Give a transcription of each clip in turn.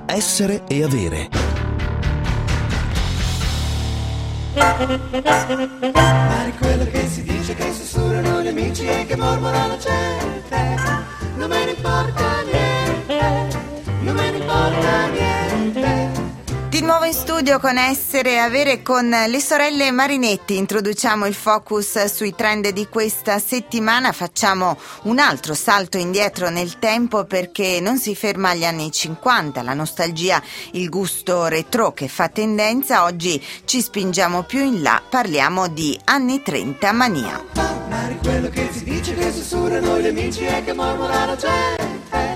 Essere e avere. Mare quello che si dice, che sussurrano gli amici e che mormora la gente. Non me ne importa niente, non me ne importa niente. Di nuovo in studio con Essere e Avere con le sorelle Marinetti. Introduciamo il focus sui trend di questa settimana. Facciamo un altro salto indietro nel tempo perché non si ferma agli anni 50. La nostalgia, il gusto retro che fa tendenza. Oggi ci spingiamo più in là, parliamo di anni 30 mania. Mare quello che si dice, che sussurrano gli amici e che mormora la gente.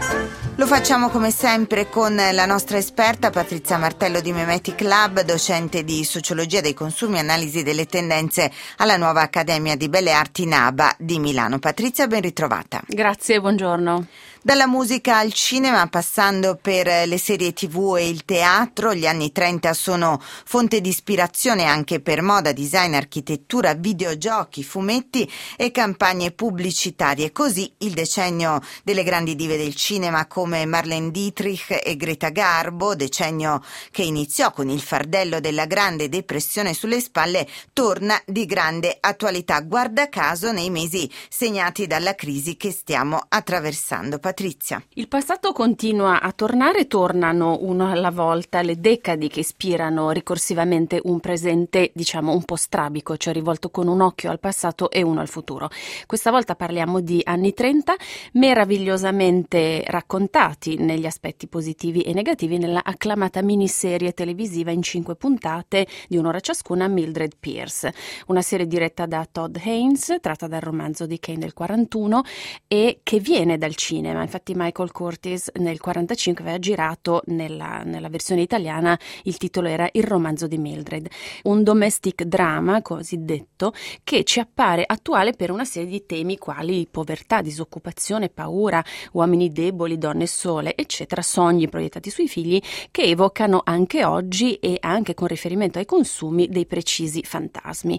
Lo facciamo come sempre con la nostra esperta Patrizia Martello di Memetic Lab, docente di Sociologia dei consumi e analisi delle tendenze alla nuova Accademia di Belle Arti NABA di Milano. Patrizia, ben ritrovata. Grazie, buongiorno. Dalla musica al cinema, passando per le serie TV e il teatro, gli anni 30 sono fonte di ispirazione anche per moda, design, architettura, videogiochi, fumetti e campagne pubblicitarie. Così il decennio delle grandi dive del cinema come Marlene Dietrich e Greta Garbo, decennio che iniziò con il fardello della Grande Depressione sulle spalle, torna di grande attualità, guarda caso nei mesi segnati dalla crisi che stiamo attraversando. Patrizia. Il passato continua a tornare, tornano uno alla volta le decadi che ispirano ricorsivamente un presente, diciamo, un po' strabico, cioè rivolto con un occhio al passato e uno al futuro. Questa volta parliamo di anni 30, meravigliosamente raccontati negli aspetti positivi e negativi nella acclamata miniserie televisiva in 5 puntate di un'ora ciascuna, Mildred Pierce, una serie diretta da Todd Haynes, tratta dal romanzo di Kane del 41 e che viene dal cinema. Infatti Michael Curtiz nel 45 aveva girato nella versione italiana, il titolo era Il romanzo di Mildred, un domestic drama cosiddetto che ci appare attuale per una serie di temi quali povertà, disoccupazione, paura, uomini deboli, donne sole, eccetera, sogni proiettati sui figli che evocano anche oggi e anche con riferimento ai consumi dei precisi fantasmi.